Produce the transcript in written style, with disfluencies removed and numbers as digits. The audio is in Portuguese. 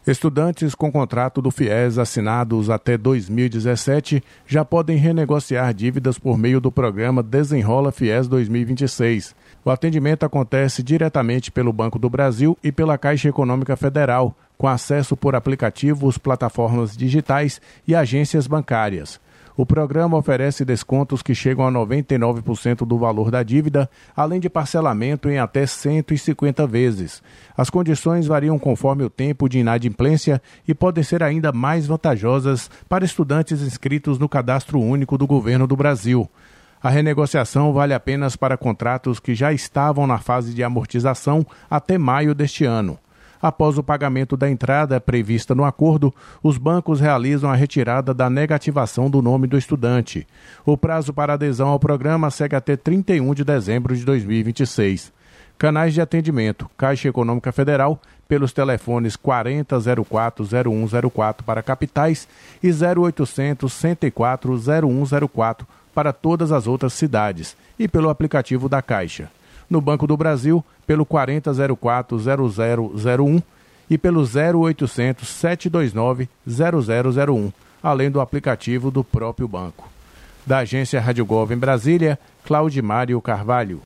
Estudantes com contrato do FIES assinados até 2017 já podem renegociar dívidas por meio do programa Desenrola FIES 2026. O atendimento acontece diretamente pelo Banco do Brasil e pela Caixa Econômica Federal, com acesso por aplicativos, plataformas digitais e agências bancárias. O programa oferece descontos que chegam a 99% do valor da dívida, além de parcelamento em até 150 vezes. As condições variam conforme o tempo de inadimplência e podem ser ainda mais vantajosas para estudantes inscritos no Cadastro Único do Governo do Brasil. A renegociação vale apenas para contratos que já estavam na fase de amortização até maio deste ano. Após o pagamento da entrada prevista no acordo, os bancos realizam a retirada da negativação do nome do estudante. O prazo para adesão ao programa segue até 31 de dezembro de 2026. Canais de atendimento: Caixa Econômica Federal, pelos telefones 4004-0104 para capitais e 0800-104-0104 para todas as outras cidades, e pelo aplicativo da Caixa. No Banco do Brasil, pelo 4004-0001 e pelo 0800-729-0001, além do aplicativo do próprio banco. Da agência Rádio Gov em Brasília, Claudimário Carvalho.